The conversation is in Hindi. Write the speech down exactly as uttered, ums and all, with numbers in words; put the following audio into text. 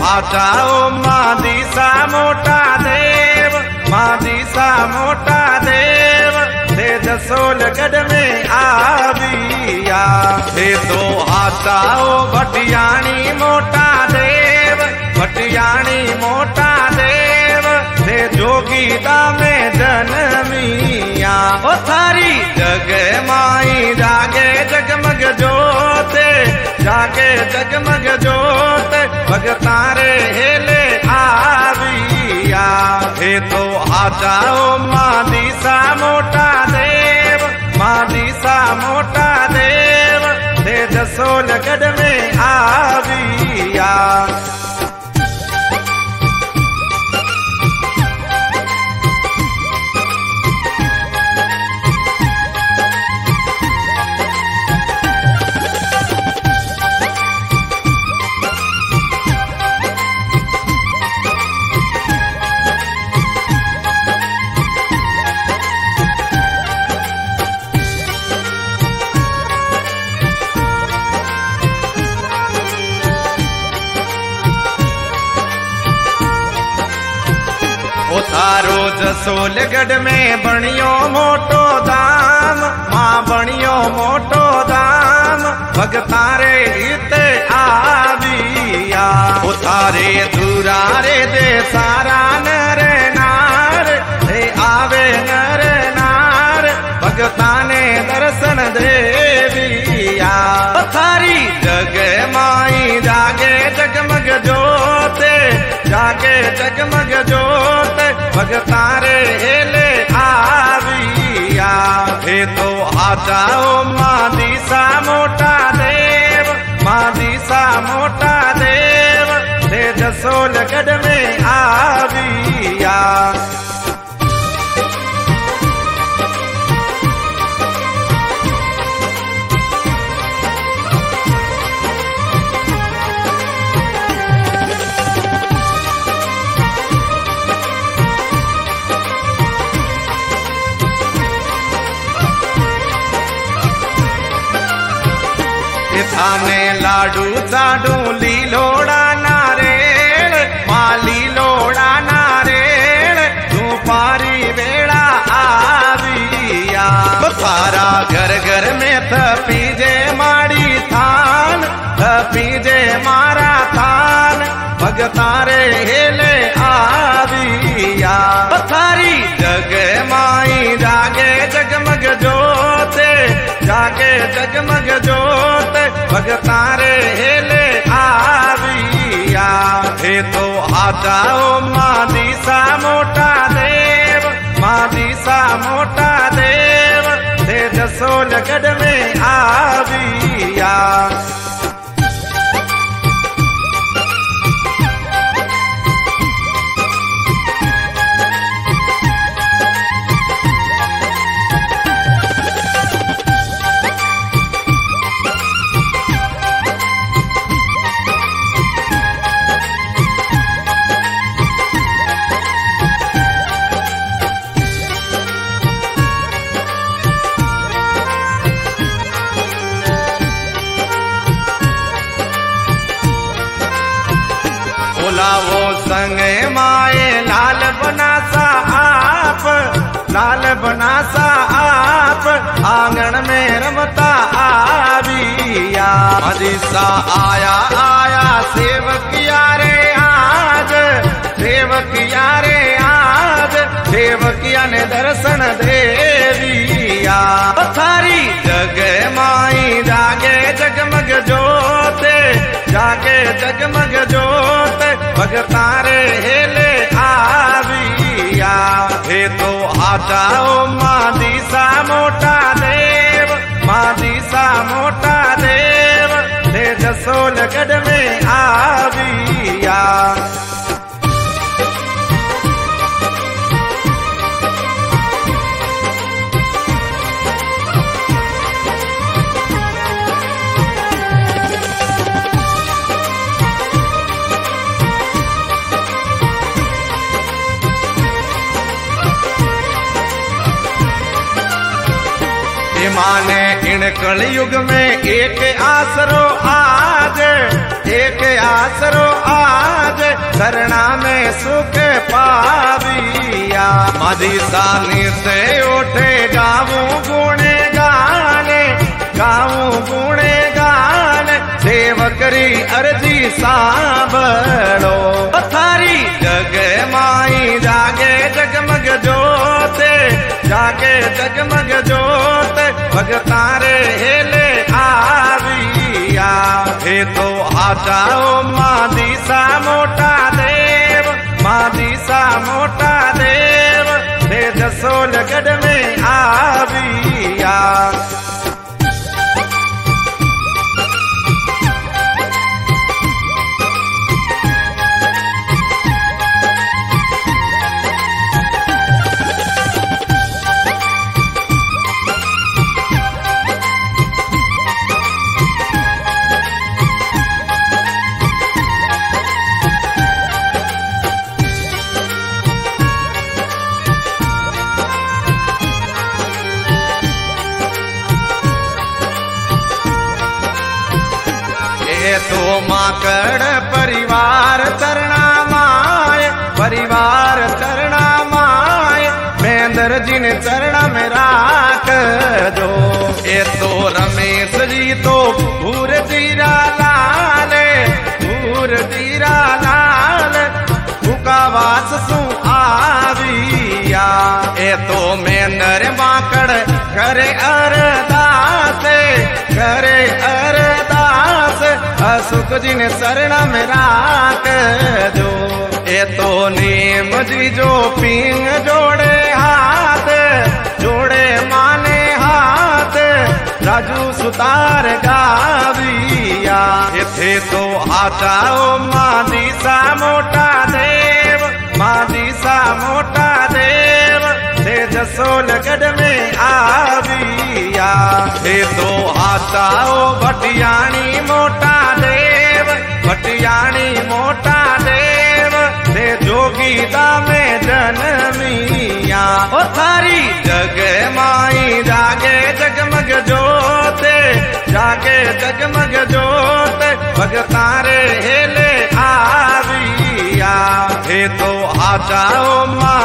आचाओ मादीसा मोटा देव, मादीसा मोटा देव, थे जसोलगढ़ में आविया। थे तो आचाओ भटियाणी मोटा देव, भटियाणी मोटा देव, थे जोगीदा में जनमिया। ओ थारी जग माई जागे जगमग जोते, जागे जगमग जोते, भगतारे हेले आविया। हे तो आचाओ मादीसा मोटा देव, मादीसा मोटा देव, थे जसोलगढ़ में आविया। थारो जसोलगढ़ में बणियो मोटो दाम, मां बणियो मोटो दाम, भगतारे हित आविया। थारे दुरारे दे सारा नर नार, दे आवे नर नार, भगताने दर्शन देविया। थारी जग माई जागे जगमग जोते, जागे जगमग जोते, भगतारे हेले आविया। हे तो आचाओ मादीसा मोटा देव, मादीसा मोटा देव, थे जसोलगढ़ में आविया। थाने लाडू चाडू लीलोड़ा नारेल, मां लीलोड़ा नारेल, तू पारी वेड़ा आविया। थारा घर घर में थपीजे माड़ी थान, थपीजे मारा थान, भगतारे हेले आविया। थारी जग माई जागे जगमग जोते, जागे जगमग जोते, भगतारे हेले आविया। हे तो आचाओ मादीसा मोटा देव, मादीसा मोटा देव, थे जसोलगढ़ में आविया। बोलावो संग माए लाल बनासा आप, लाल बनासा आप, आंगन में रमता आविया। मादीसा आया आया सेवकिया रे आज, सेवकिया रे आज, सेवकिया ने दर्शन देविया। थारी जग माई जागे जगमग जोते, जागे जगमग जोते, भगतारे हेले आविया। हे तो आचाओ मादीसा मोटा देव, मादीसा मोटा देव, थे जसोलगढ़ में आविया। माने इन कलयुग में एक आसरो आज, एक आसरो आज, शरणा में सुख पाविया। माझी सानी से उठे गाऊं गुणे गाने, गाऊं गुणे गाने, सेवकरी अर्जी सांभळो। थारी जग माई जागे जगमग जोते, जागे जगमग जोत, भगतारे हेले आविया। हे तो आ जाओ माँ दिसा मोटा देव, माँ दिसा मोटा देव, हे जसोलगढ़ में आविया। तो माकड़ परिवार चरणा माय, परिवार चरणा माय, महेंद्र जी ने चरणा में राख जो। ये तो रमेश जी तो भूर जीरा लाले, भूर जीरा लाल, भूकावास सु आविया। ये तो महेंद्र माकड़ करे अरदास, करे अरदास, असुख जी ने शरणा में राख जो। ये तो नीम जी जो पिंग जोड़े हाथ, जोड़े माने हाथ, राजू सुतार गाविया। इथे तो आ जाओ माँ दिसा मोटा देव, माँ दिसा मोटा देव, हे जसोलगढ़ में आविया। हे तो आ जाओ भटियाणी मोटा देव, भटियाणी मोटा देव, हे जोगीदा में जनमिया। ओ थारी जग माई जागे जगमग जोते, जागे जगमग जोते, भगतारे हेले आविया। हे तो आ जाओ माँ